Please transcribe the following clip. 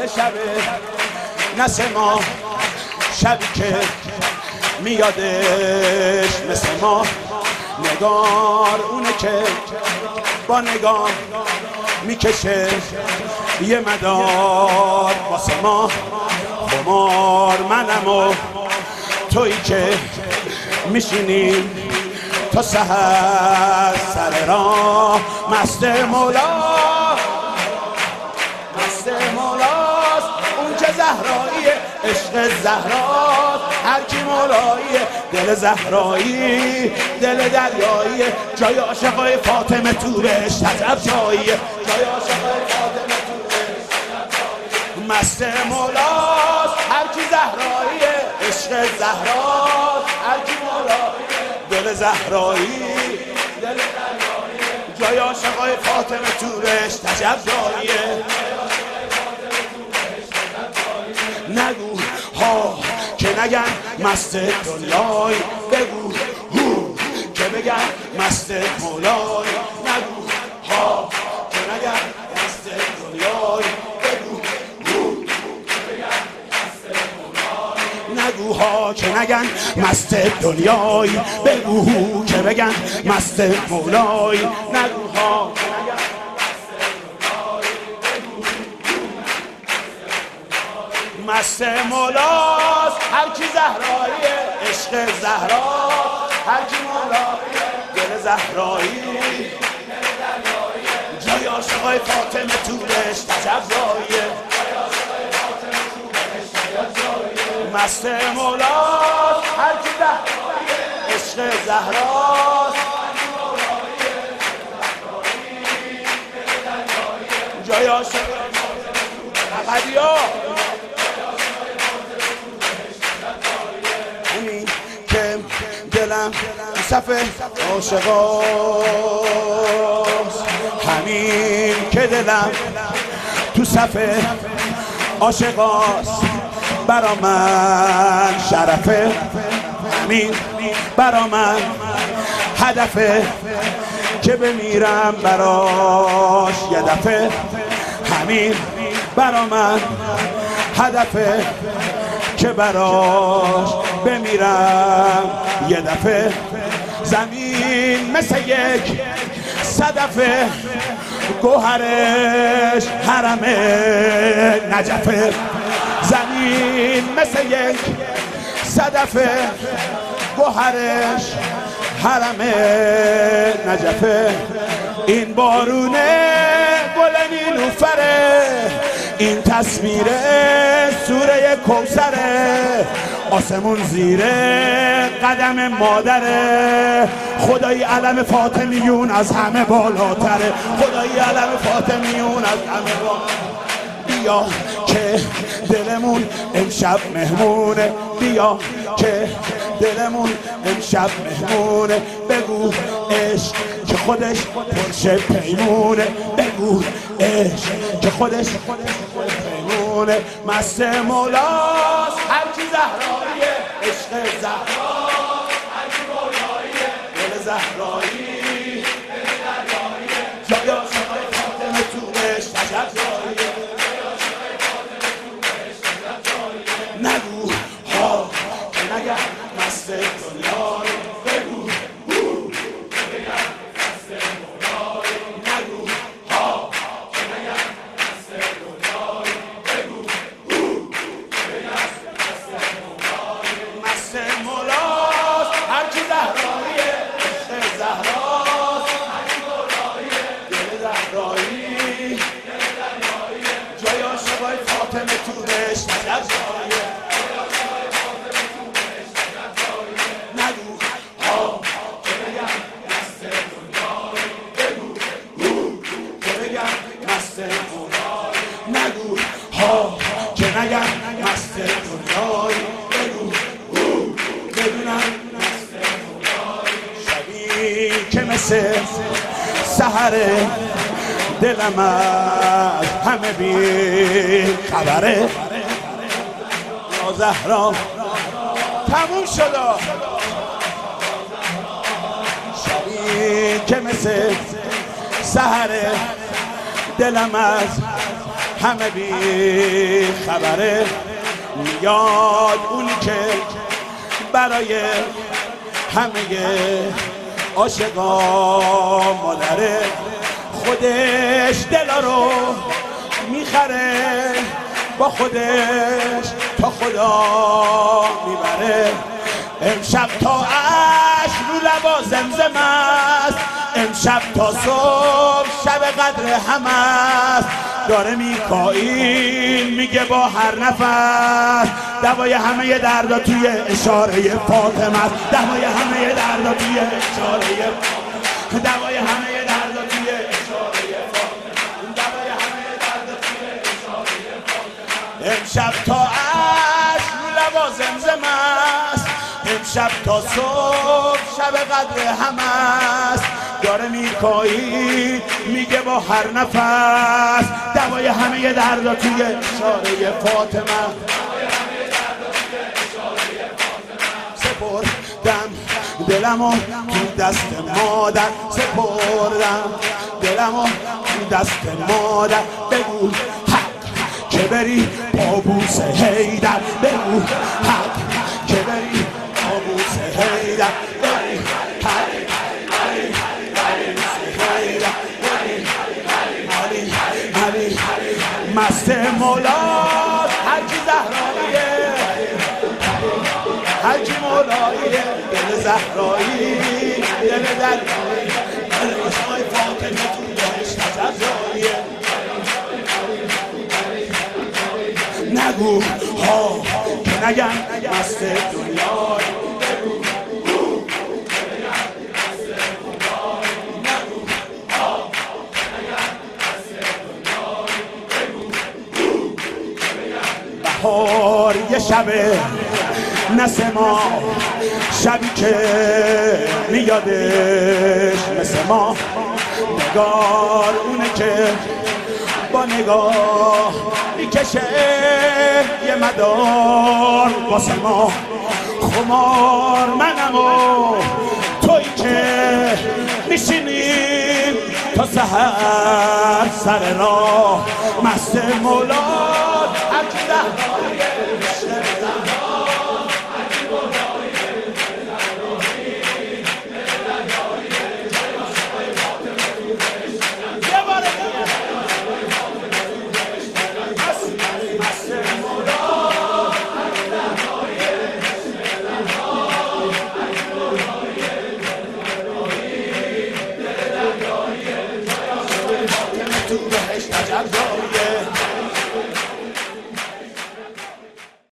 شبه نسه ما، شبی که میادش مثل ما. نگار اونه که با نگاه میکشه یه مدار واسه ما. خمار منم و تویی که میشینیم تا سحر سر راه. مست مولا، مست مولاست اون که زهراییه، عشق زهراست هر کی مولاییه. دل زهرایی دل دریاییه، جای عاشقای فاطمه تو بهشت عجب جاییه. جای عاشقای فاطمه تو بهشت عجب جاییه. مست مولاست هر کی زهراییه، عشق زهراست هر کی مولاییه. دل زهرایی دل دریاییه، جای عاشقای فاطمه تو بهشت عجب جاییه. نگو ها که نگن مست دنیای، بگو هو که بگن مست مولای. نگو ها که نگن مست دنیای، بگو هو که بگن مست مولای. نگو ها که نگن مست دنیای، بگو هو که بگن مست مولای. نگو ها مست مولاست هر کی زهراییه، عشق زهراست هر کی مولاییه. دل زهرایی جای عاشقای فاطمه تو بهشت عجب جاییه. مست مولاست هر کی زهراییه، عشق زهراست جای عاشقای فاطمه. دلم صف عاشقاست، همین که دلم تو صف عاشقاست. برا من شرفه، همین برا من هدفه که بمیرم براش یه دفعه. همین برا من هدفه که براش بمیرم یه دفعه. زمین مثل یک صدفه، گوهرش حرم نجفه. زمین مثل یک صدفه، گوهرش حرم نجفه. این بارونه گل نیلوفره، این تصویر سوره کوثره. آسمون زیره قدم مادره، خدای علم فاطمیون از همه بالاتره. خدای علم فاطمیون از همه بالاتره. بیا که دلمون امشب مهمونه، بیا که دلمون امشب مهمونه. بگو عشق که خودش پرشه پیمونه، بگو عشق که خودش پیمونه. مست مولاست هر کی زهراییه، عشق زهراست هر کی مولاییه. دل زهرایی دل دریاییه، جای عاشقای فاطمه تو بهشت عجب جاییه. نگو ها که نگه مست دنیای، بگو هو که بگم مست مولای. نگو ها که نگه مست دنیای، بگو هو که بگم مست مولای. مست مولاست هر کی زهراییه، عشق زهراست هر کی مولاییه. دل زهرایی دل دریاییه، جای عاشقای فاطمه تو بهشت عجب جاییه. نگو ها که نگم مست دنیای، بگو بدونم مست دنیای. شبی که مثل سحره، دلم از همه بی خبره. زهرا تموم شد. شبی که مثل سحره، دلم از همه بی خبره، میاد اونی که برای همه عاشقا مادره، خودش دلا رو میخره، با خودش تا خدا میبره. امشب تا عشق رو لبا زمزم است، امشب تا صبح شب قدر هم است. داره میکائیل میگه با هر نفس، دوای همه دردا توی اشاره فاطمه است. دوای همه دردا توی اشاره، دوای همه دردا توی اشاره فاطمه، دوای همه دردا توی اشاره فاطمه. امشب تا عشق رو لبا زمزم است، امشب تا صبح شب قدر هم است. داره میکائیل میگه با هر نفس، دوای همه دردا توی اشاره فاطمه. سپردم دلمو تو دست مادر، سپردم دلمو تو دست مادر. بگو حق که بری پابوس حیدر، بگو حق که بری پابوس حیدر، بری مست مولاد هرکی زهراییه، هرکی مولاییه، دل زهرایی دل دریایی، دل عشقای فاطمه تو بهشت جزاییه. نگو ها که نگن مست دنیای، بهار یه شبه نسما، شبی که میادش مثل ما. نگار اونه که با نگاه میکشه یه مدار واسه ما. خمار منم و تویی که میشینیم تا سحر سر راه. مست مولاد هرکی زهراییه،